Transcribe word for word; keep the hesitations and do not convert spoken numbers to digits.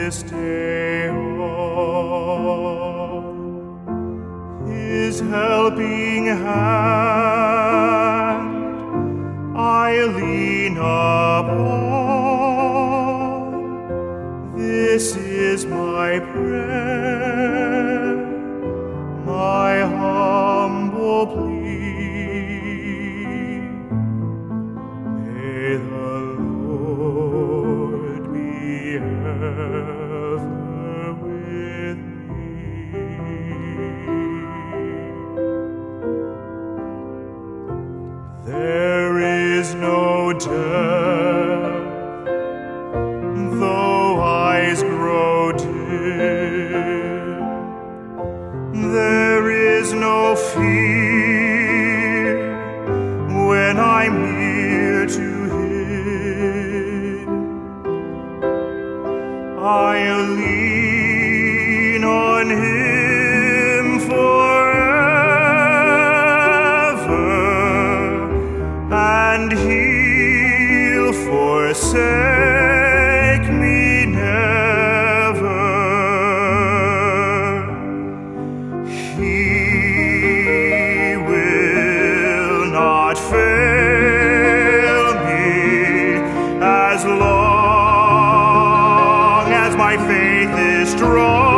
this day on. His helping hand I lean upon. This is my prayer, my humble plea. May the Lord be ever with me. There is no death, though eyes grow dim. There is no fear when I'm near to Him. I'll lean on Him forever, and He'll forsake me never. He will not fail me as long as my faith is strong.